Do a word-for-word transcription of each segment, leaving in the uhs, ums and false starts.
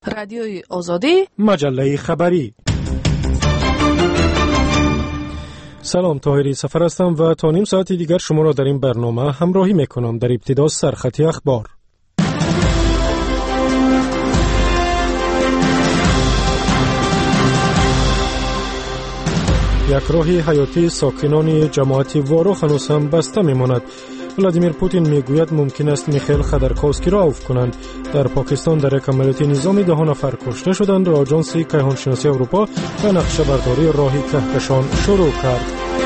رادیوی آزادی، مجله خبری. سلام، طاهری سفر هستم و تا نیم ساعتی دیگر شما را در این برنامه همراهی میکنم. در ابتدا سرخط اخبار. یک راه حیاتی ساکنان جماعت واروخ هنوز هم بسته میماند. ولادیمیر پوتین میگوید ممکن است میخائیل خودرکوفسکی را عفو کنند. در پاکستان در یک عملیات نظامی ده نفر کشته شدند و آژانس کیهانشناسی اروپا به نقشه برداری راه کهکشان شروع کرد.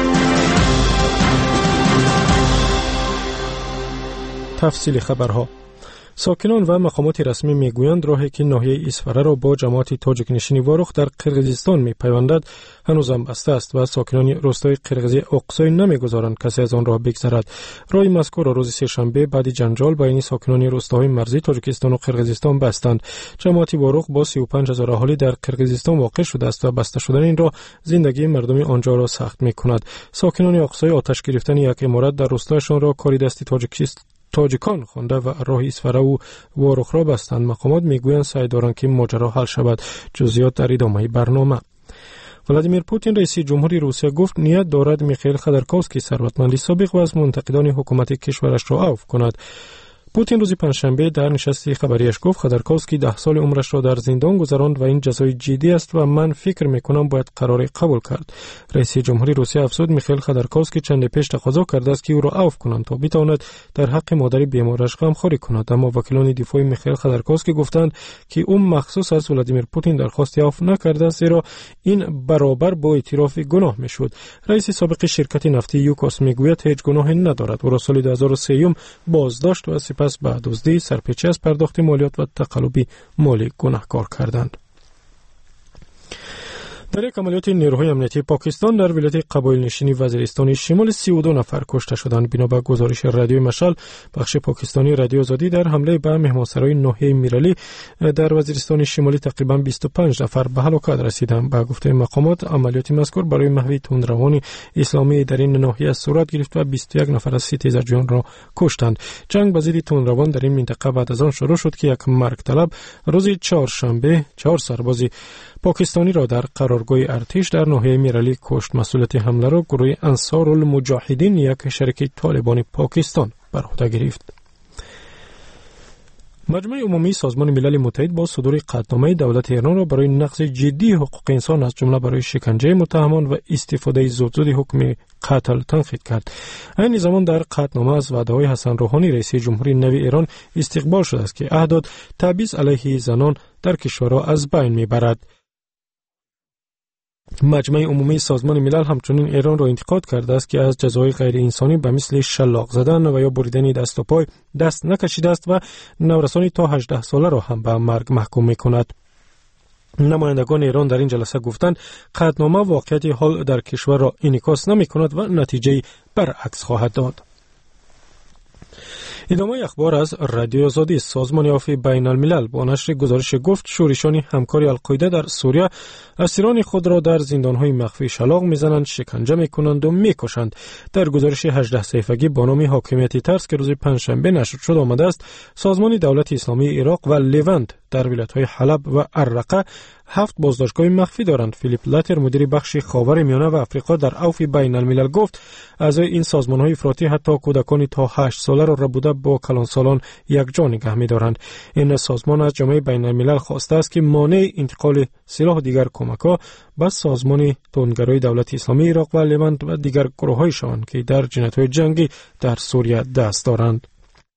تفصیل خبرها. ساکنان و مقامات رسمی میگویند راهی که ناحیه اسفره را با جماعت تاجیک نشینی واروخ در قرقیزستان میپیوندد هنوز هم بسته است و ساکنان روستای قرقیزی اقصی نمیگذارند کسی از آن راه بگذرد. راه مذکور روز سه‌شنبه بعد جنجال بین ساکنان روستاهای مرزی تاجیکستان و قرقیزستان بستند. جماعت واروخ با سی و پنج هزار اهالی در قرقیزستان واقع شده است و بسته شدن این راه زندگی مردم آنجا را سخت میکند. ساکنان اقصی آتش گرفتن یک عمارت در روستایشان را کاری دستی تاجیکستان تاجیکان خوانده و راه اسفره و واروخ را بستند. مقامات میگویند سعی دارند که ماجرا حل شود. جزئیات در ادامه برنامه. ولادیمیر پوتین رئیس جمهوری روسیه گفت نیت دارد میخائیل خودرکوفسکی ثروتمند سابق و از منتقدان حکومت کشورش را عفو کند. پوتین روز پنجشنبه در نشست خبریش گفت خودرکوفسکی ده سال عمرش را در زندان گذراند و این جزای جدی است و من فکر میکنم باید قرار قبول کرد. رئیس جمهوری روسیه افزود میخائیل خودرکوفسکی چند پیش تقاضا کرده است که او را عفو کنند تا بتواند در حق مادر بیمارش غمخواری کند، اما وکیلان دفاع میخائیل خودرکوفسکی گفتند که او مخصوص از ولادیمیر پوتین درخواست عفو نکرده است، زیرا این برابر با اعتراف گناه میشد. رئیس سابق شرکت نفتی یوکوس میگوید هیچ گناهی ندارد. او را سال دو هزار و سه بازداشت و پس به دزدی، سرپیچی از پرداخت مالیات و تقلبی مالی گناهکار کردند. در یک عملیات نیروهای امنیتی پاکستان در ولایت قبایل نشینی وزیرستان شمال سی و دو نفر کشته شدند. بنا به گزارش رادیوی مشعل بخش پاکستانی رادیو آزادی، در حمله به مهمانسرای ناحیه میرالی در وزیرستان شمالی تقریبا بیست و پنج نفر به هلاکت رسیدند. به گفته مقامات عملیات مذکور برای محو تندروان اسلامی در این ناحیه صورت گرفت و بیست و یک نفر از سی تیزرجویان را کشتند. جنگ به ضد تندروان در این منطقه بعد از آن شروع شد که یک مرگ طلب روز چهارشنبه چهار سرباز پاکستانی را در قرارگاه ارتش در ناحیه میرالی کشت. مسئولیت حمله را گروه انصار المجاهدین، یک شریک طالبان پاکستان، بر عهده گرفت. مجمع عمومی سازمان ملل متحد با صدور قطعنامه دولت ایران را برای نقض جدی حقوق انسان از جمله برای شکنجه متهمان و استفاده زودزود حکم قتل تنقید کرد. این زمان در قطعنامه از وعده‌های حسن روحانی رئیس جمهوری نو ایران استقبال شده است که عهد تبعیض علیه زنان در کشور را از بین میبرد. مجمع عمومی سازمان ملل همچنین ایران را انتقاد کرده است که از جزای غیر انسانی به مثل شلاق زدن و یا بریدن دست و پای دست نکشیده است و نورسانی تا هجده ساله را هم به مرگ محکوم می‌کند. نمایندگان ایران در این جلسه گفتند قطعنامه واقعیت حال در کشور را انعکاس نمی‌کند و نتیجه برعکس خواهد داد. ادامه اخبار از رادیو آزادی. سازمان عفو بین الملل با نشر گزارش گفت شورشان همکاری القاعده در سوریه اسیران خود را در زندان‌های مخفی شلاق می‌زنند، شکنجه می‌کنند و می‌کشند. در گزارش هجده صفحه‌ای با نام حاکمیت ترس که روز پنجشنبه نشر شد آمده است سازمان دولت اسلامی عراق و لوند در ولایت‌های حلب و الرقه هفت بازداشتگاه مخفی دارند. فیلیپ لاتر مدیر بخش خاورمیانه و افریقا در عفو بین الملل گفت اعضای این سازمان‌های افراطی حتی کودکان تا هشت ساله را ربوده با کلانسالان یکجا نگه می‌دارند. این سازمان از جامعه بین الملل خواسته است که مانع انتقال سلاح دیگر کمک‌ها به سازمان توندگرای دولت اسلامی عراق و لوند و دیگر گروه‌های شوند که در جنایت‌های جنگی در سوریه دست دارند.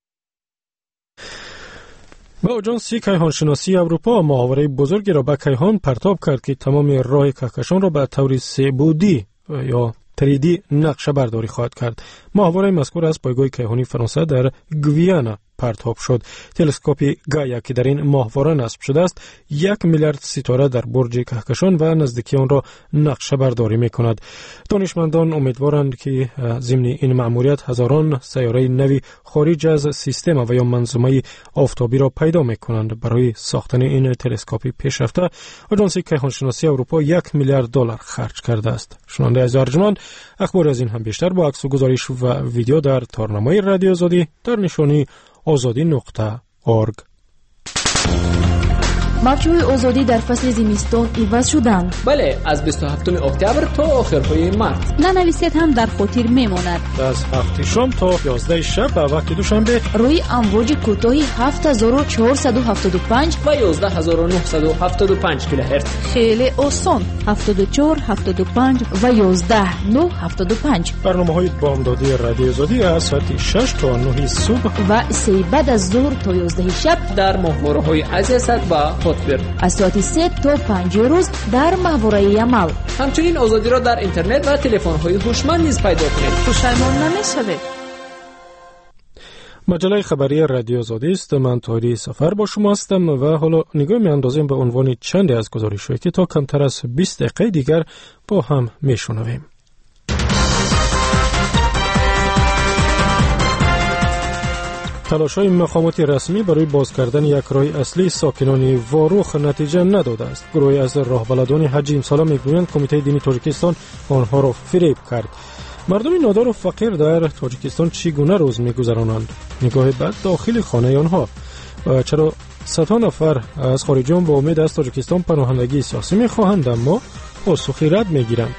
و آژانس کیهانشناسی اروپا محاوره بزرگی را به کیهان پرتاب کرد که تمام راه کهکشان را به طور سه بعدی یا تریدی نقشه برداری خواهد کرد. محاوره مذکور از پایگاه کیهانی فرانسه در گویانا پرتاب شد. تلسکوپ گایا که در این ماهواره نصب شده است یک میلیارد ستاره در برج کهکشان و نزدیکی آن را نقشه برداری می کند. دانشمندان امیدوارند که ضمن این مأموریت هزاران سیاره نوی خارج از سیستم و یا منظومه آفتابی را پیدا می کنند. برای ساختن این تلسکوپ پیشرفته آژانس کیهانشناسی اروپا یک میلیارد دلار خرج کرده است. شنونده عزیز ارجمند، اخبار از این هم بیشتر با عکس و گزارش و ویدیو در تارنمای رادیو آزادی در نشانی آزادی نقطه اورگ. мавҷҳои озодӣ дар фасли зимистон иваз шуданд. бале, аз бисту ҳафтуми октябр то охирҳои март. нанависед ҳам дар хотир мемонад. аз ҳафти шом то ёздаҳи шаб ба вақти душанбе рӯи амвоҷи кӯтоҳи ҳафт ҳазору чаҳорсаду ҳафтоду панҷ ва ёздаҳ ҳазору нуҳсаду ҳафтоду панҷ килоҳерц. хеле осон. ҳафтоду чор, ҳафтоду панҷ ва ёздаҳ нӯҳ ҳафтоду панҷ. барномаҳои бомдодии радиои озодӣ аз соати шаш то нӯҳи субҳ ва се баъд аз зуҳр то ёздаҳи шаб дар моҳвораҳои азиясад ва хотбир. аз соати се то панҷи рӯз дар маҳвораи ямал. ҳамчунин озодиро дар интернет ва телефонҳои ҳушманд низ пайдо кунед. пушаймон намешавед. маҷалаи хабарии радиои озодист. ман тоҳири сафар бо шумо ҳастам ва ҳоло нигоҳ меандозем ба унвони чанде аз гузоришҳое ки то камтар аз бист дақиқаи дигар бо ҳам мешунавем. талошҳои мақомоти расмӣ барои боз кардани як роҳи аслии сокинони ворух натиҷа надодааст. гурӯҳе аз роҳбаладони ҳаҷи имсола мегӯянд комитаи дини тоҷикистон онҳоро фиреб кард. мардуми нодору фақир дар тоҷикистон чӣ гуна рӯз мегузаронанд? нигоҳе ба дохили хонаи онҳо. ва чаро садҳо нафар аз хориҷиён бо умед аз тоҷикистон паноҳандагии сиёсӣ мехоҳанд, аммо посухи рад мегиранд?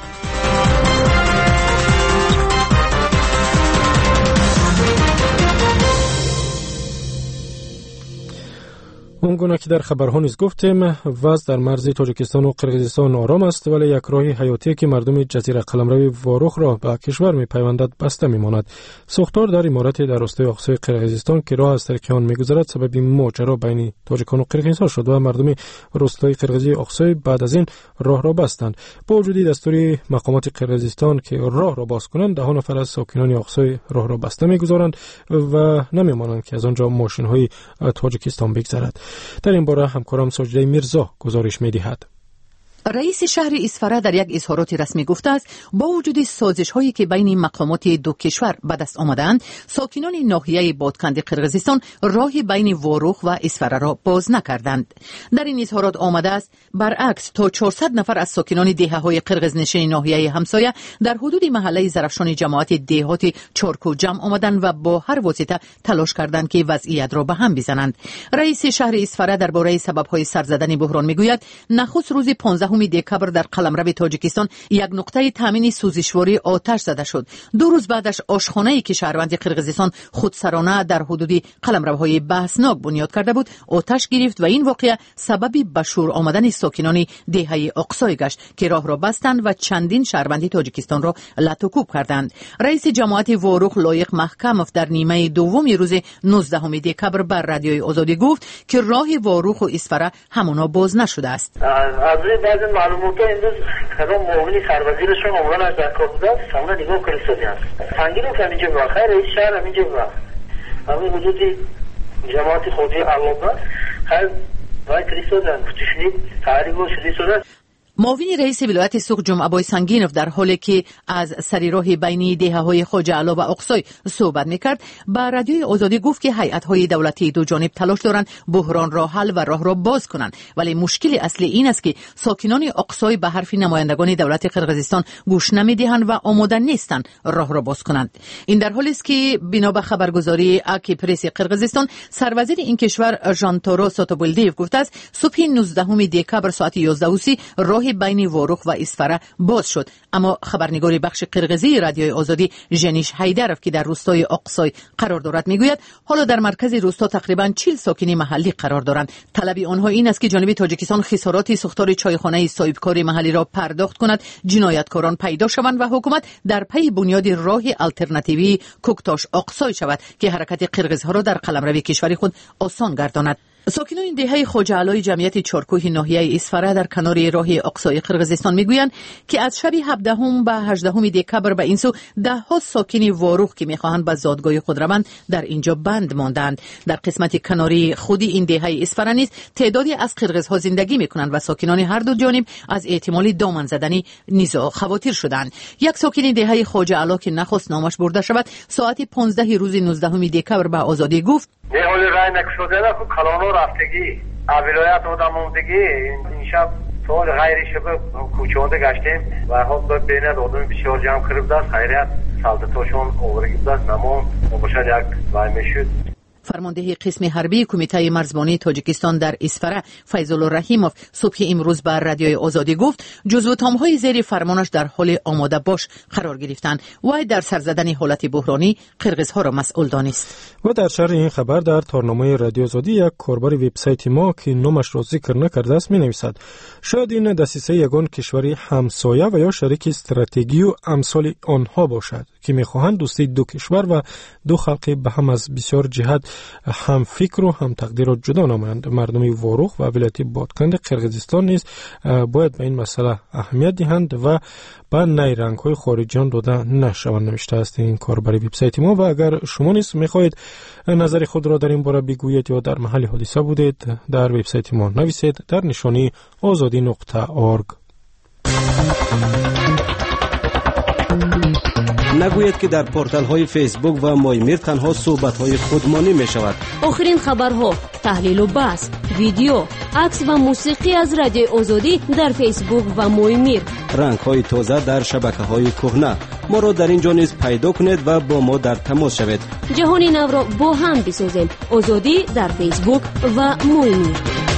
اون گونه که در خبرها نیز گفتیم وضع در مرز تاجیکستان و قرقیزستان آرام است، ولی یک راه حیاتی که مردم جزیره قلمرو واروخ را به کشور میپیوندد بسته میماند. ساختار در عمارت در راستای اقصای قرقیزستان که راه از طریق آن میگذرد سبب ماجرا بین تاجیکان و قرقیزها شد و مردم روستای قرقیزی اقصای بعد از این راه را بستند. با وجود دستور مقامات قرقیزستان که راه را باز کنند، ده نفر از ساکنان اقصای راه را بسته میگذارند و نمیمانند که از آنجا ماشین‌های تاجیکستان بگذرد. در این باره همکارم ساجده میرزا گزارش می‌دهد. رئیس شهر اصفهان در یک اظهارات رسمی گفته است با وجود سازش هایی که بین مقامات دو کشور به دست آمدند، ساکنان ناحیه بادکند قرقیزستان راهی بین واروخ و اصفهان را باز نکردند. در این اظهارات آمده است برعکس تا چهارصد نفر از ساکنان دهه‌های قرقیزنشین ناحیه همسایه در حدود محله زرفشان جماعت دهات چارکو جمع آمدند و با هر واسطه تلاش کردند که وضعیت را به هم بزنند. رئیس شهر اصفهان درباره سبب‌های سر زدن بحران میگوید نخست روز پانزدهم دکبر در قلمرو تاجیکستان یک نقطه تامین سوزشواری آتش زده شد. دو روز بعدش آشخانه‌ای که شهروند قرقیزستان خودسرانه در حدود قلمروهای بحثناک بنیاد کرده بود آتش گرفت و این واقعه سببی به شور آمدن ساکنان دهه اقصای گشت که راه را بستند و چندین شهروند تاجیکستان را لطوکوب کردند. رئیس جماعت واروخ لایق محکمов در نیمه دوم روز نوزدهم دکبر بر رادیوی آزادی گفت که راه واروخ و اصفهان همانا باز نشده است. از معلومات امروز خدام معاون سروزیرشون عمران از دکار بوده است، سامنا نگاه کلیسانی است. سنگینو که همینجا بود، خیلی رئیس شهر همینجا بود. همین وجود جماعت خودی علامه خیلی باید کلیسانی است. کتشنی تحریب و کلیسانی است. معاون رئیس ولایت سوق جمعه بای سنگینوف در حالی که از سری راه بینی دهه‌های خواجه علا و اقصای صحبت میکرد با رادیوی آزادی گفت که هیئت‌های دولتی دو جانب تلاش دارند بحران را حل و راه را باز کنند، ولی مشکل اصلی این است که ساکنان اقصای به حرف نمایندگان دولت قرقیزستان گوش نمیدهند و آماده نیستند راه را باز کنند. این در حالی است که بنا به خبرگزاری اکی پرس قرقیزستان سروزیر این کشور ژانتارو ساتوبولدیو گفته است صبح نوزدهم دکبر ساعت یازده و سی راه بین واروخ و اصفهان باز شد، اما خبرنگار بخش قرقیزی رادیوی آزادی ژنیش حیدرف که در روستای اقصای قرار دارد میگوید حالا در مرکز روستا تقریبا چهل ساکن محلی قرار دارند. طلب آنها این است که جانب تاجیکستان خسارات ساختار چایخانه صاحبکار محلی را پرداخت کند، جنایتکاران پیدا شوند و حکومت در پی بنیاد راه آلترناتیوی کوکتاش اقصای شود که حرکت قرقیزها را در قلمرو کشور خود آسان گرداند. ساکنان دهه خواجه علای جمعیت چارکوه ناحیه اصفهان در کنار راه اقصای قرقیزستان میگویند که از شب هفدهم به هجدهم دکبر به این سو ده ها ساکن واروخ که میخواهند به زادگاه خود روند در اینجا بند ماندند. در قسمت کناری خودی این دهه اصفهان نیز تعدادی از قرقیزها زندگی میکنند و ساکنان هر دو جانب از احتمال دامن زدنی نزاع خواطر شدند. یک ساکن دهه خواجه علا که نخواست نامش برده شود ساعت پانزده روز نوزدهم دکبر به آزادی گفت نه حال رای نکشوده نه کلانو رفتگی ولایت آدم موندگی این شب تو غیر شب کوچه‌ها گشتیم و خب بین آدم بسیار جمع کرده است خیریت سالتاشون آورده است نمون مباشر یک وای میشد. فرمانده قسم حربی کمیته مرزبانی تاجیکستان در اسفره فیض الله رحیموف صبح امروز بر رادیوی آزادی گفت جزو تامهای زیر فرمانش در حال آماده باش قرار گرفتند و در سر زدن حالت بحرانی قرقیزها را مسئول دانست. و در شرح این خبر در تارنامه رادیو آزادی یک کاربر وبسایت ما که نامش را ذکر نکرده است می‌نویسد شاید این دسیسه یگان کشوری همسایه و یا شریک استراتژی و امثال آنها باشد که می‌خواهند دوستی دو کشور و دو خلق به هم از بسیار جهت هم فکر و هم تقدیر را جدا نمایند. مردم واروخ و ولایت بادکنده قرقیزستان نیز باید به این مسئله اهمیت دهند و به نیرنگ‌های خارجیان داده نشوند، نوشته است این کاربر وبسایت ما. و اگر شما نیز می‌خواهید نظر خود را در این باره بگویید یا در محل حادثه بودید در وبسایت ما نویسید در نشانی آزادی نقطه اورگ. نگوید که در پورتال های فیسبوک و مایمیر تنها صحبت های خودمانی می شود. آخرین خبرها، تحلیل و بحث، ویدیو، عکس و موسیقی از رادیو آزادی در فیسبوک و مایمیر. رنگ های تازه در شبکه های کهنه. ما را در اینجا نیز پیدا کنید و با ما در تماس شوید. جهان نو را با هم بسازیم. آزادی در فیسبوک و مایمیر.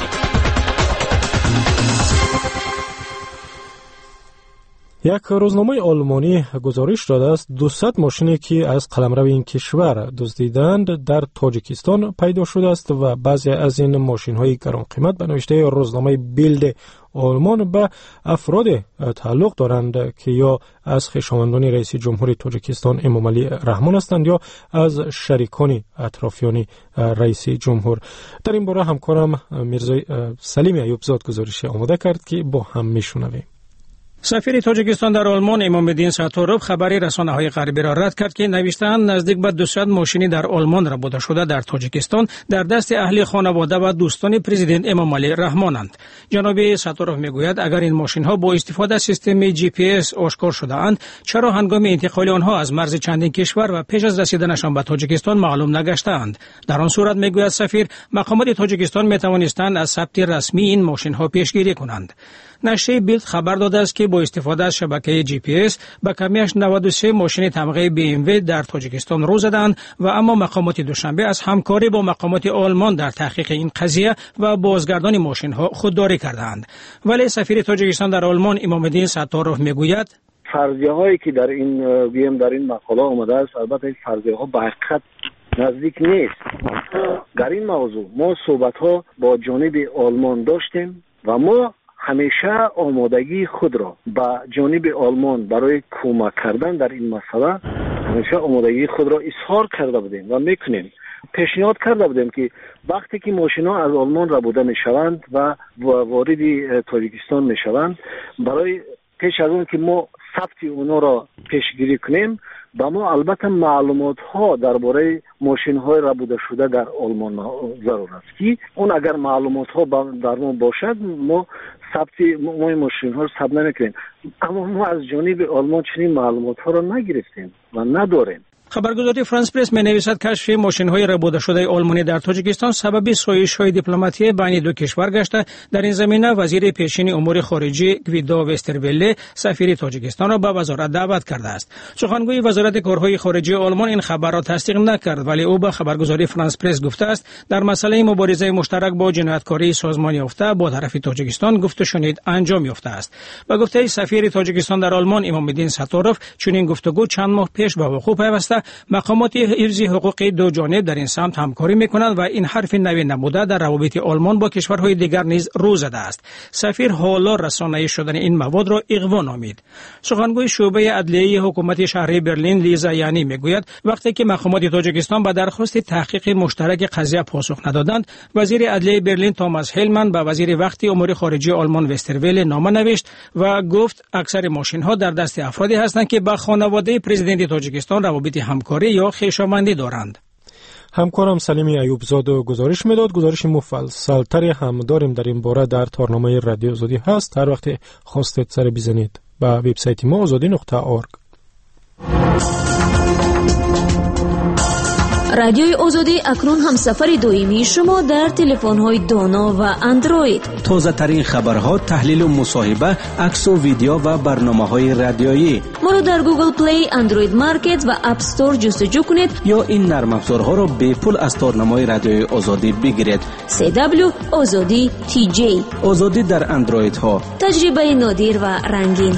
یک روزنامه آلمانی گزارش داده است دویست ماشینی که از قلمرو این کشور دزدیدند در تاجیکستان پیدا شده است و بعضی از این ماشین‌های گران قیمت به نوشته روزنامه بیلد آلمان به افراد تعلق دارند که یا از خویشاوندان رئیس جمهور تاجیکستان امامعلی رحمان هستند یا از شریکان اطرافیان رئیس جمهور. در این باره همکارم میرزا سلیم ایوبزاد گزارش آماده کرد که با هم میشنویم. سفیر تاجیکستان در آلمان امام‌الدین ستاروف خبری رسانه‌های غربی را رد کرد که نوشته‌اند نزدیک به دویست ماشینی در آلمان ربوده شده در تاجیکستان در دست اهل خانواده و دوستان پرزیدنت امامعلی رحمانند. جناب ستاروف میگوید اگر این ماشین‌ها با استفاده از سیستم جی پی اس آشکار شده‌اند چرا هنگام انتقال آنها از مرز چندین کشور و پیش از رسیدنشان به تاجیکستان معلوم نگشته‌اند؟ در آن صورت میگوید سفیر مقامات تاجیکستان میتوانستند از ثبت رسمی این ماشین‌ها پیشگیری کنند. نشریه بیلد خبر داده است که با استفاده از شبکه جی پی اس به کمیش نود و سه ماشین طبقه بی ام وی در تاجیکستان رو زدند و اما مقامات دوشنبه از همکاری با مقامات آلمان در تحقیق این قضیه و بازگردان ماشین ها خودداری کردند. ولی سفیر تاجیکستان در آلمان امام‌الدین ستاروف میگوید فرضیه هایی که در این بیم در این مقاله آمده است البته این فرضیه ها به حقیقت نزدیک نیست. در این موضوع ما صحبت ها با جانب آلمان داشتیم و ما همیشه آمادگی خود را با جانب آلمان برای کمک کردن در این مسئله همیشه آمادگی خود را اظهار کرده بودیم و میکنیم. پیشنهاد کرده بودیم که وقتی که ماشینا از آلمان ربوده میشوند و وارد تاجیکستان میشوند برای پیش از اون که ما ثبت اونا را پیشگیری کنیم با ما البته معلومات ها درباره ماشین های ربوده شده در آلمان ضرور است که اون اگر معلومات ها در ما باشد ما ثبت ما ماشین ها رو ثبت نمیکنیم، اما ما از جانب آلمان چنین معلومات ها را نگرفتیم و نداریم. خبرگزاری فرانس پرس می نویسد کشف ماشین‌های ربوده شده آلمانی در تاجیکستان سبب سایش‌های دیپلماتی بین دو کشور گشته. در این زمینه وزیر پیشین امور خارجه گویدو وسترولله سفیر تاجیکستان را به وزارت دعوت کرده است. سخنگوی وزارت کارهای خارجه آلمان این خبر را تصدیق نکرد ولی او به خبرگزاری فرانس پرس گفته است در مسئله مبارزه مشترک با جنایتکاری سازمان یافته با طرف تاجیکستان گفت و شنید انجام یافته است. به گفته سفیر تاجیکستان در آلمان امام‌الدین ستاروف چنین گفتگو چند ماه پیش به وقوع پیوسته. مقامات حفظ حقوق دو جانب در این سمت همکاری میکنند و این حرف نوی نموده در روابط آلمان با کشورهای دیگر نیز رو زده است. سفیر حالا رسانه‌ای شدن این مواد را اغوا نامید. سخنگوی شعبه عدلیه حکومت شهری برلین لیزا یانی میگوید وقتی که مقامات تاجیکستان به درخواست تحقیق مشترک قضیه پاسخ ندادند وزیر عدلیه برلین توماس هیلمن به وزیر وقتی امور خارجه آلمان وسترولله نامه نوشت و گفت اکثر ماشین‌ها در دست افرادی هستند که با خانواده پرزیدنت تاجیکستان روابط همکاری یا خویشاوندی دارند. همکارم سلیمی ایوبزاد گزارش میداد. گزارش مفصل‌تری هم داریم در این باره در تارنامه رادیو آزادی هست. هر وقت خواستید سر بزنید به وبسایت ما آزادی نقطه اورگ. رادیوی آزادی اکنون همسفر دائمی شما در تلفن‌های دانا و اندروید. تازه ترین خبرها، تحلیل و مصاحبه، عکس و ویدیو و برنامه‌های رادیویی. ما رو در گوگل پلی، اندروید مارکت و اپ استور جستجو کنید یا این نرم افزارها را به پول از تارنمای رادیوی آزادی بگیرید. سی دبلیو آزادی تی جی. آزادی در اندروید ها. تجربه نادر و رنگین.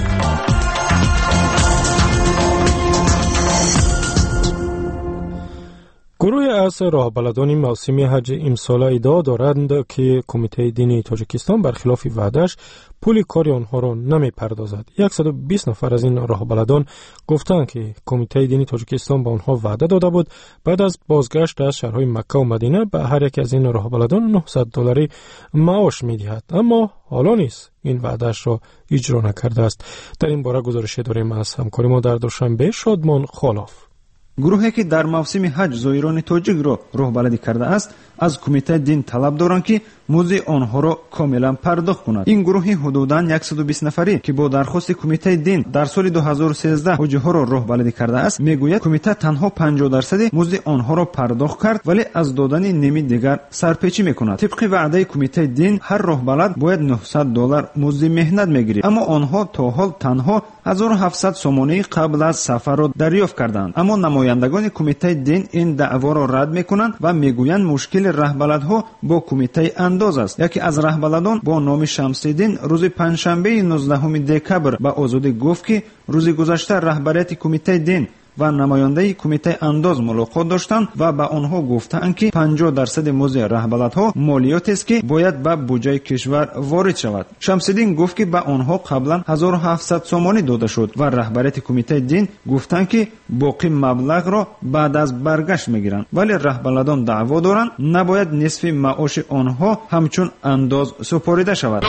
گروه از راهبلدان موسم حج امسال ادعا دارند که کمیته دینی تاجیکستان برخلاف وعده‌اش پول کاری آنها را نمی‌پردازد. صد و بیست نفر از این راهبلدان گفتند که کمیته دینی تاجیکستان به آنها وعده داده بود بعد از بازگشت از شهرهای مکه و مدینه به هر یک از این راهبلدان نهصد دلاری معاش می‌دهد، اما حالا نیز این وعده‌اش را اجرا نکرده است. در این باره گزارش داریم از همکار ما در دوشنبه شادمان خالاف. گروهی که در موسم حج زایران تاجیک را راهبردی کرده است از کمیته دین طلب دارند که موزی آنها را کاملا پرداخت کند. این گروه حدوداً صد و بیست نفری که با درخواست کمیته دین در سال دو هزار و سیزده حاجی ها را راهبردی کرده است میگوید کمیته تنها پنجاه درصد موزی آنها را پرداخت کرد ولی از دادن نیمی دیگر سرپیچی میکند. طبق وعده کمیته دین هر راهبلد باید نهصد دلار موزی مهنت میگیرد، اما آنها تا حال تنها هزار و هفتصد سومانی قبل از سفر را دریافت کردند. اما نمایندگان کمیته دین این دعوا را رد میکنند و میگویند مشکل راهبلدها با کمیته انداز است. یکی از راهبلدان با نام شمس‌الدین روز پنجشنبه نوزدهم دکبر به آزادی گفت که روز گذشته رهبریت کمیته دین و نماینده کمیته انداز ملاقات داشتند و به آنها گفتند که پنجاه درصد موزی راهبلدها مالیات است که باید به بودجه کشور وارد شود. شمس‌الدین گفت که به آنها قبلا هزار و هفتصد سومانی داده شد و رهبریت کمیته دین گفتند که باقی مبلغ را بعد از برگشت میگیرند، ولی راهبلدان دعوا دارند نباید نصف معاش آنها همچون انداز سپاریده شود.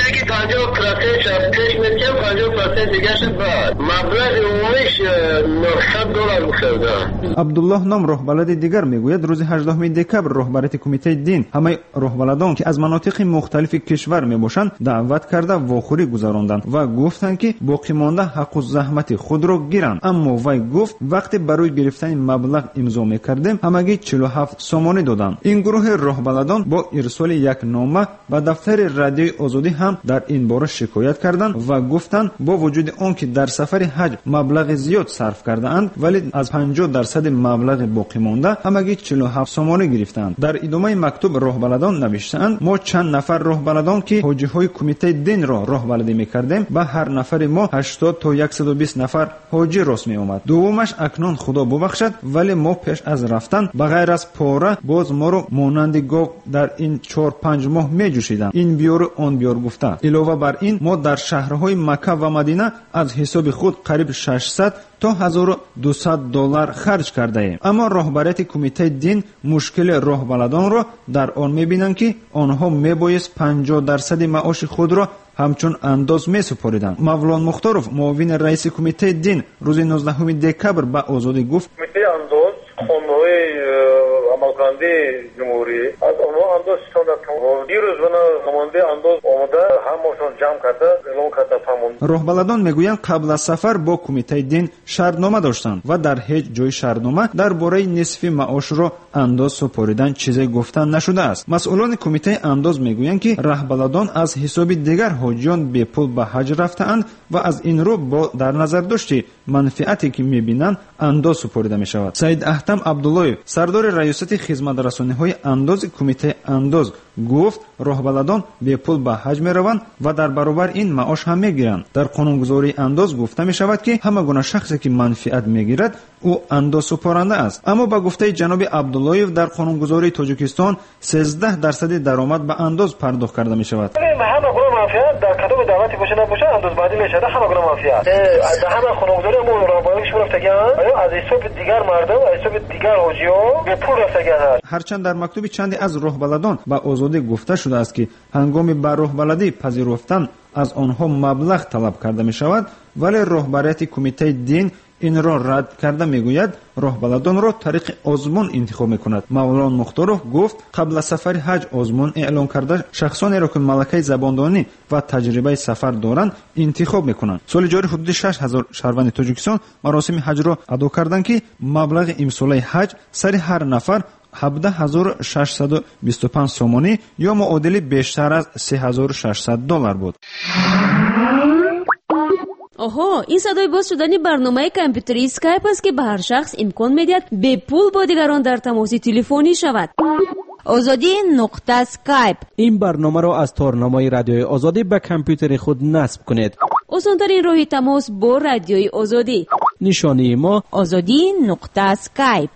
عبدالله نام راهبلد دیگر میگوید روز هجدهم دکبر رهبریت کمیته دین همه راهبلدان که از مناطق مختلف کشور میباشند دعوت کرده واخوری گذراندند و گفتند که باقی مانده حق و زحمت خود را گیرند. اما وی گفت وقتی برای گرفتن مبلغ امضا میکردیم همگی چهل و هفت سومانی دادند. این گروه راهبلدان با ارسال یک نامه به دفتر رادیوی آزادی هم در این باره شکایت کردند و گفتند با وجود آنکه در سفر حج مبلغ زیاد صرف کردند ولی از پنجاه درصد مبلغ باقی مانده همگی چهل و هفت سومانی گرفتند. در ادامه مکتوب راهبلدان نوشتند ما چند نفر راهبلدان که حاجی های کمیته دین را راهبردی میکردیم به هر نفر ما هشتاد تا صد و بیست نفر حاجی راست می اومد. دومش اکنون خدا ببخشد ولی ما پیش از رفتن بغیر از پاره باز ما رو مانند گاو در این چهار پنج ماه می جوشیدند. این بیار آن بیار گفته. علاوه بر این ما در شهرهای مکه و مدینه از حساب خود قریب ششصد تا هزار و دویست دلار خرج کرده ایم. اما راهبریت کمیته دین مشکل راهبلدان را در آن میبینند که آنها میبایست پنجاه درصد معاش خود را همچون انداز می سپاریدند. مولانا مختارов معاون رئیس کمیته دین روز نوزدهم دکبر به آزادی گفت کمیته انداز خانه‌های عملکننده جمهوری از آنها انداز شدند. دیروز بنا نماینده انداز آمده همشون جمع کرده اعلام کرده فرمان. راهبلدان میگویند قبل از سفر با کمیته دین شرطنامه داشتند و در هیچ جای شرطنامه درباره نصف معاش را انداز سپاریدن چیزی گفتن نشده است. مسئولان کمیته انداز میگویند که راهبلدان از حساب دیگر حاجیان به پول به حج رفتند و از این رو با در نظر داشتی منفعتی که میبینند انداز سپاریده می شود. سید احتم عبدالله سردار ریاست خدمت رسانی‌های انداز کمیته انداز گفت راهبلدان به پول به حج می روند و در برابر این معاش هم میگیرند. در قانونگذاری انداز گفته می شود که همه گونه شخصی که منفعت میگیرد او انداز سپارنده است. اما با گفته جناب عبدالله در قانونگذاری تاجیکستان سیزده درصد درآمد به انداز پرداخت کرده می شود. همه گونه منفعت در کتاب دعوتی باشه نباشه انداز بعدی میشه. همه گونه منفعت در همه قانونگذاری ما راهبری شو رفتگان از حساب دیگر مردم از حساب دیگر حاجی‌ها به پول رفتگان. هرچند در مکتوب چندی از راهبلدان با آزادی گفته شده است که هنگام به راهبلدی پذیرفتن از آنها مبلغ طلب کرده می شود، ولی رهبریت کمیته دین این را رد کرده میگوید راهبلدان را طریق آزمون انتخاب میکند. مولان مختارов گفت قبل از سفر حج آزمون اعلام کرده شخصانی را که ملکه زباندانی و تجربه سفر دارند انتخاب میکنند. سال جاری حدود شش هزار شهروند تاجیکستان مراسم حج را ادا کردند که مبلغ امسال حج سر هر نفر هفده هزار و ششصد و بیست و پنج سومانی یا معادل بیشتر از سه هزار و ششصد دلار بود. آها، این صدای باز شدن برنامه کامپیوتری اسکایپ است که به هر شخص امکان میدهد به پول با دیگران در تماس تلفنی شود. آزادی نقطه اسکایپ. این برنامه را از تارنمای رادیوی آزادی به کامپیوتر خود نصب کنید. آسان‌ترین راه تماس با رادیوی آزادی. نشانی ما آزادی نقطه اسکایپ.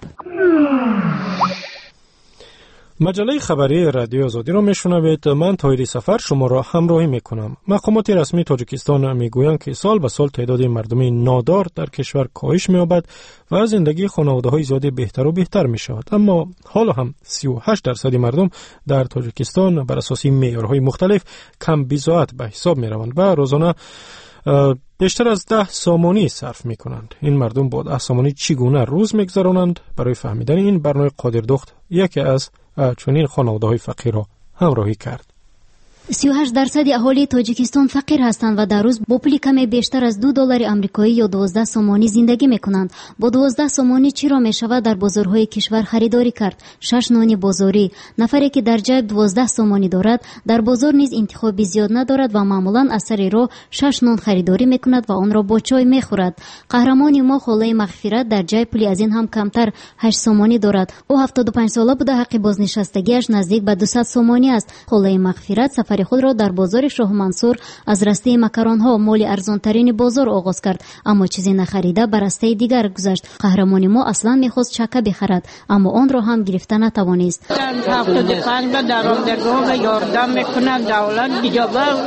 مجله خبری رادیو آزادی را میشنوید. من طاهری سفر شما را همراهی میکنم. مقامات رسمی تاجیکستان میگویند که سال به سال تعداد مردم نادار در کشور کاهش می‌یابد و زندگی خانواده‌های زیاد بهتر و بهتر می‌شود. اما حالا هم سی و هشت درصد مردم در تاجیکستان بر اساس معیارهای مختلف کم بی‌زاعت به حساب می‌روند و روزانه بیشتر از ده سامانی صرف می کنند. این مردم با ده سامانی چگونه روز می‌گذرانند؟ برای فهمیدن این برنامه قادردخت یکی از چنین خانواده‌های فقیر را همراهی کرد. سی و هشت درصد اهالی تاجیکستان فقیر هستند و در روز با پول کمی بیشتر از دو دلار آمریکایی یا دوازده سومانی زندگی میکنند. با دوازده سومانی چی را میشود در بازارهای کشور خریداری کرد؟ شش نان بازاری. نفری که در جیب دوازده سومانی دارد در بازار نیز انتخابی زیاد ندارد و معمولا از سر راه شش نان خریداری میکند و آن را با چای میخورد. قهرمان ما خاله مغفرت در جیب پولی از این هم کمتر هشت سومانی دارد. او هفتاد و پنج ساله بوده. حق بازنشستگیش نزدیک به دویست سومانی است. خاله مغفرت سفر خود را در بازار شاه منصور از راسته مکران ها مال ارزان ترین بازار آغاز کرد، اما چیزی نخریده بر راسته دیگر گذشت. قهرمان ما اصلا میخواست چکه بخرد اما آن را هم گرفته نتوانست. هفتاد و پنج به درآمدگاه یاردم میکنه دولت دیگه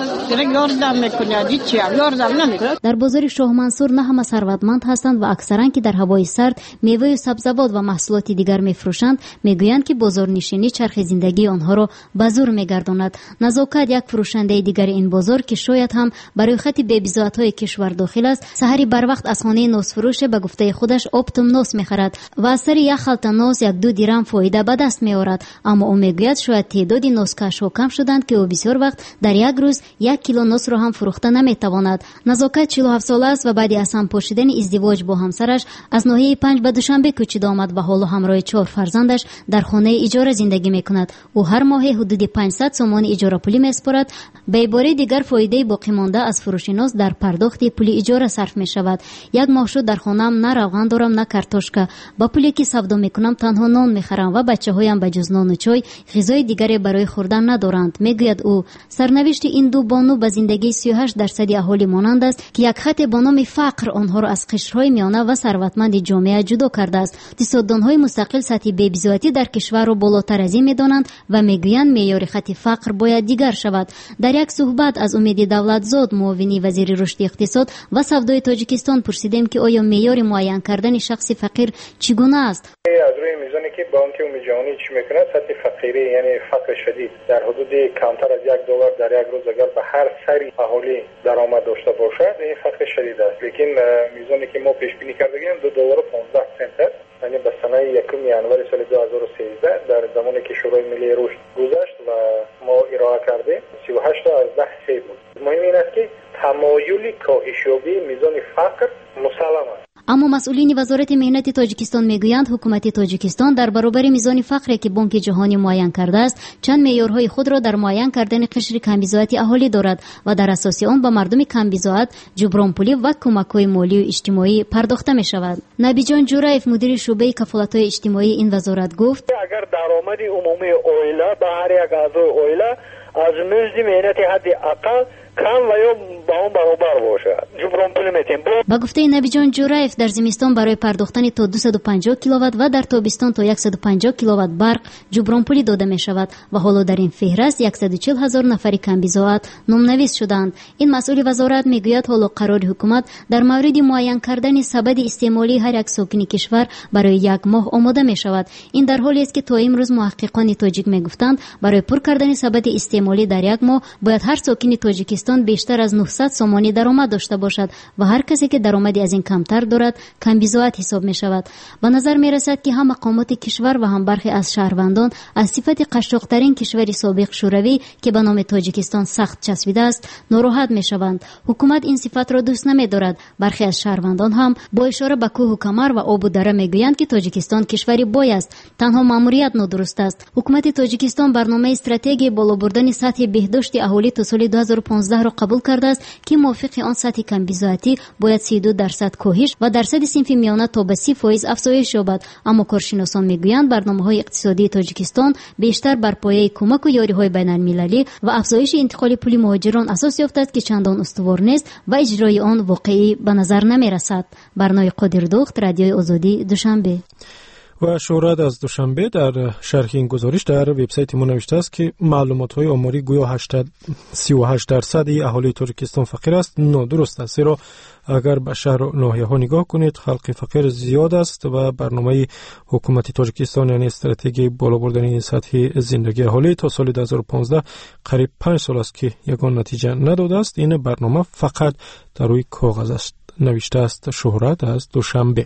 یاردم میکنه هیچ یاردم نمیکنه. در بازار شاه منصور نه همه ثروتمند هستند و اکثرا که در هوای سرد میوه و سبزیجات و محصولات دیگر میفروشند میگویند که بازار نشینی چرخ زندگی آنها را به زور میگرداند. نزاکت یک فروشنده دیگر این بازار که شاید هم برای خط بی‌بضاعت‌های کشور داخل است، سحری بر وقت از خانه ناس فروش به گفته خودش آپتوم ناس می‌خرد و از سر یک خلطه ناس یک دو درم فایده به دست می‌آورد. اما او میگوید شاید تعداد ناسکش‌ها کم شدند که او بسیار وقت در یک روز یک کیلو ناس را هم فروخته نمی‌تواند. نزاکت چهل و هفت ساله است و بعد از هم پوشیدن ازدواج با همسرش از ناحیه پنج به دوشنبه کوچیده آمد و حالا همراه چهار فرزندش در خانه اجاره زندگی می‌کند. او هر ماه حدود پانصد سومان اجاره پولی می‌سپارد. به عباره دیگر فایده باقی مانده از فروش ناس در پرداخت پول اجاره صرف می شود. یک ماه شد در خانه‌ام نه روغن دارم نه کارتوشکا. با پولی که سودا میکنم تنها نان میخرم و بچه‌هایم به جز نان و چای غذای دیگری برای خوردن ندارند. میگوید او سرنوشت این دو بانو به زندگی سی و هشت درصد اهالی مانند است که یک خط با نام فقر آنها را از قشرهای میانه و ثروتمند جامعه جدا کرده است. اقتصاددان‌های مستقل سطح بی‌بضاعتی در کشور را بالاتر از این میدانند و میگویند معیار خط فقر باید دیگر شود. در یک صحبت از امید دولتزاد معاون وزیر رشد اقتصاد و سودای تاجیکستان پرسیدیم که آیا معیار معین کردن شخص فقیر چگونه است؟ از روی میزانی که بانک عمومی جهانی چی میکنه سطح فقیری یعنی فقر شدید در حدود کمتر از یک دلار در یک روز اگر به هر سری اهالی درآمد داشته باشد این فقر شدید است. لیکن میزانی که ما پیش بینی کرده ایم دو دلار و پانزده سنت است. یعنی به سنه یکم ینوار سال دو هزار و سیزده در زمانی که شورای ملی رشد گذشت و ما ارائه کردیم سی و هشت از ده سه بود. مهم این است که تمایل کاهش یابی میزان فقر مسلم است. اما مسئولین وزارت مهنت تاجیکستان میگویند حکومت تاجیکستان در برابر میزان فقری که بانک جهانی معین کرده است چند معیارهای خود را در معین کردن قشر کم‌بضاعت اهالی دارد و در اساس آن به مردم کم‌بضاعت جبران پولی و کمک‌های مالی و اجتماعی پرداخته می‌شود. نبیجان جورایف مدیر شعبه کفالت‌های اجتماعی این وزارت گفت اگر درآمد عمومی عائله به هر یک اعضای عائله از مزد مهنت حد اقل کم و یا با اون برابر باشد جبران پول میتیم. با گفته نبیجان جورایف در زمستان برای پرداختن تا دویست و پنجاه کیلووات و در تابستان تا صد و پنجاه کیلووات برق جبران پولی داده می شود و حالا در این فهرست صد و چهل هزار نفر کم‌بضاعت نامنویس شدند. این مسئول وزارت میگوید حالا قرار حکومت در مورد معین کردن سبد استعمالی هر یک ساکن کشور برای یک ماه آماده می شود. این در حالی است که تا امروز محققان تاجیک میگفتند برای پر کردن سبد استعمالی در یک ماه باید هر ساکن تاجیک تاجیکستان بیشتر از نهصد سومانی درآمد داشته باشد و هر کسی که درآمدی از این کمتر دارد کم بی‌ضاعت حساب می شود. به نظر می رسد که هم مقامات کشور و هم برخی از شهروندان از صفت قشاق‌ترین کشور سابق شوروی که به نام تاجیکستان سخت چسبیده است ناراحت می شوند. حکومت این صفت را دوست نمی دارد. برخی از شهروندان هم با اشاره به کوه و کمر و آب و دره می گویند که تاجیکستان کشوری بای است، تنها ماموریت نادرست است. حکومت تاجیکستان برنامه استراتژی بالا بردن سطح بهداشت اهالی تا سال دو هزار و پانزده را قبول کرده است که موافق آن سطح کم بی‌ضاعتی باید سی و دو درصد کاهش و درصد صنف میانه تا به سی فیصد افزایش یابد. اما کارشناسان میگویند برنامه‌های اقتصادی تاجیکستان بیشتر بر پایه کمک و یاری‌های بین‌المللی و افزایش انتقال پول مهاجران اساس یافته است که چندان استوار نیست و اجرای آن واقعی به نظر نمی‌رسد. برنامه قادردخت، رادیوی آزادی، دوشنبه. و شهرت از دوشنبه در شرح این گزارش در وبسایت ما نوشته است که معلومات‌های آماری گویا سی و هشت درصد اهالی تاجیکستان فقیر است. نادرست است، زیرا اگر به شهر و ناحیه‌ها نگاه کنید خلق فقیر زیاد است و برنامه حکومت تاجیکستان یعنی استراتژی بالا بردن سطح زندگی اهالی تا سال دو هزار و پانزده قریب پنج سال است که یگان نتیجه نداده است. این برنامه فقط در روی کاغذ است. نوشته است شهرت از دوشنبه.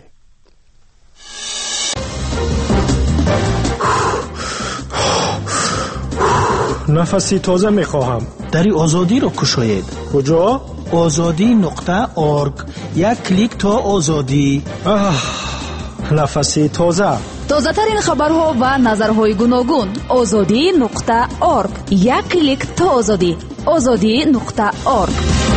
نفسی تازه میخواهم. دری آزادی رو کشاید. کجا؟ آزادی نقطه ارگ. یک کلیک تا آزادی. آه، نفسی تازه. تازه ترین خبرها و نظرهای گوناگون. آزادی نقطه ارگ. یک کلیک تا آزادی. آزادی نقطه ارگ.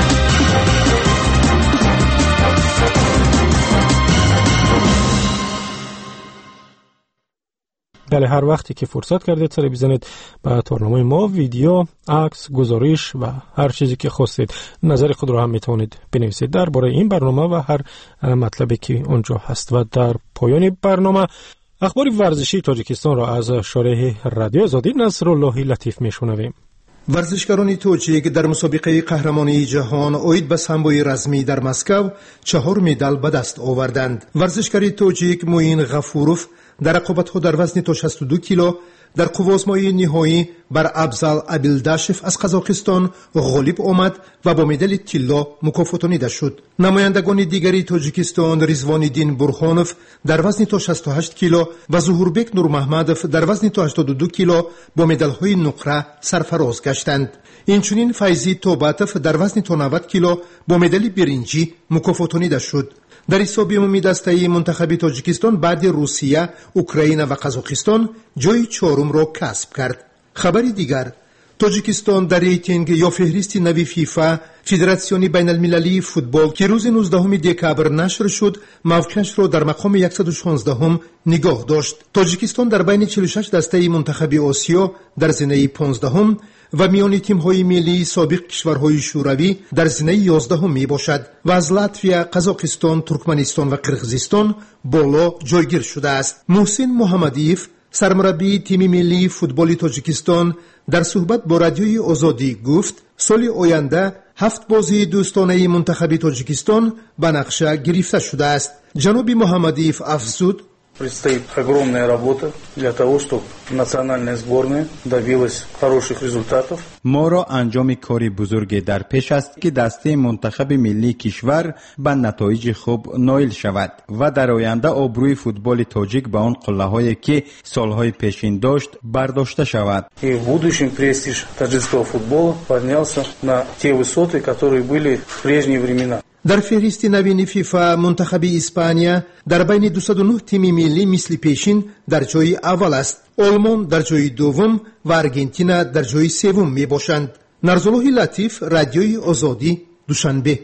بله، هر وقتی که فرصت کردید سر بزنید به تورنمه ما، ویدیو، عکس، گزارش و هر چیزی که خواستید نظر خود را هم میتونید بنویسید درباره این برنامه و هر مطلبی که اونجا هست. و در پایان برنامه اخبار ورزشی تاجیکستان را از شارح رادیو آزادی نصرالله لطیف میشنویم. ورزشکاران توجیک در مسابقه قهرمانی جهان اوید به سامبوی رزمی در مسکو چهار مدال به دست آوردند. ورزشکار توجیک موین غفوروف در رقابت‌ها در وزن تا شصت و دو کیلو در قوازمایی نهایی بر ابزال ابیلداشف از قزاقستان غالب آمد و با مدال طلا مکافاتانیده شد. نمایندگان دیگری تاجیکستان رضوان‌الدین برهانوف در وزن تا شصت و هشت کیلو و ظهوربک نورمحمدوف در وزن تا هشتاد و دو کیلو با مدال‌های نقره سرفراز گشتند. اینچنین فیضی توباتوف در وزن تا نود کیلو با مدال برنجی مکافاتانیده شد. در حساب عمومی دسته منتخب تاجیکستان بعد روسیه، اوکراین و قزاقستان جای چهارم را کسب کرد. خبری دیگر، تاجیکستان در ریتینگ یا فهرست نوی فیفا فدراسیون بین المللی فوتبال که روز نوزدهم دکبر نشر شد موقعش را در مقام صد و شانزده نگاه داشت. تاجیکستان در بین چهل و شش دسته منتخب آسیا در زمره پانزدهم و میان تیم‌های ملی سابق کشورهای شوروی در زمره یازدهم می باشد و از لاتویا، قزاقستان، ترکمنستان و قرقیزستان بالا جایگیر شده است. محسن محمدیف سرمربی تیم ملی فوتبال تاجیکستان در صحبت با رادیوی آزادی گفت سال آینده هفت بازی دوستانه منتخب تاجیکستان به نقشه گرفته شده است. جناب محمدیف افزود Предстоит огромная работа для того, чтобы национальная сборная добилась хороших результатов. ما را انجام کاری بزرگی در پیش است که دسته منتخب ملی کشور به نتایج خوب نائل شود و در آینده آبروی فوتبال تاجیک به آن قله‌هایی که سالهای پیشین داشت برداشته شود. И в будущем престиж таджикского футбола поднялся на те высоты, которые были в прежние времена. در فهرست نوین فیفا منتخب اسپانیا در بین دویست و نه تیم ملی مثل پیشین در جای اول است. آلمان در جای دوم و ارژانتین در جای سوم می باشند. نصرالله لطیف، رادیوی آزادی، دوشنبه.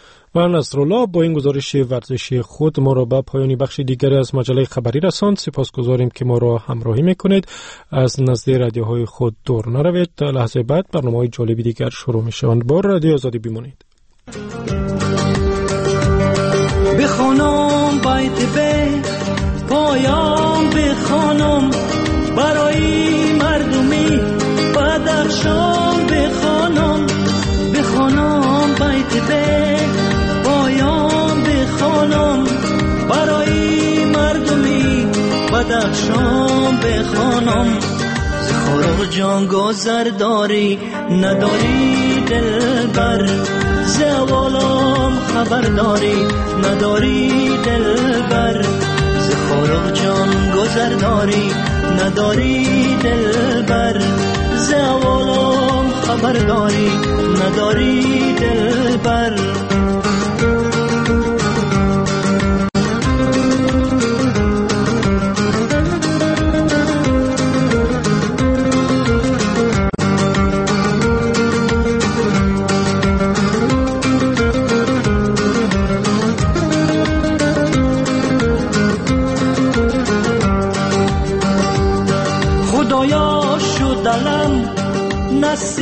و نصرالله با این گزارش ورزشی خود ما را به پایان بخش دیگری از مجله خبری رساند. سپاسگزاریم که ما را همراهی میکنید. از نزد رادیوهای خود دور نروید. تا لحظه بعد برنامه‌های جالبی دیگر شروع میشوند. با رادیو آزادی بمانید. بخوانم بیت بیت پایام بخوانم برای مردمی بدخشان بخوانم بخوانم بیت بیت پایام بخوانم برای مردمی بدخشان بخوانم زخور جان گذر داری نداری دلبر زوالام خبر داری نداری دلبر زخور جان گذر داری نداری دلبر زوالام خبر داری نداری دلبر خدایا شد دلم نصیب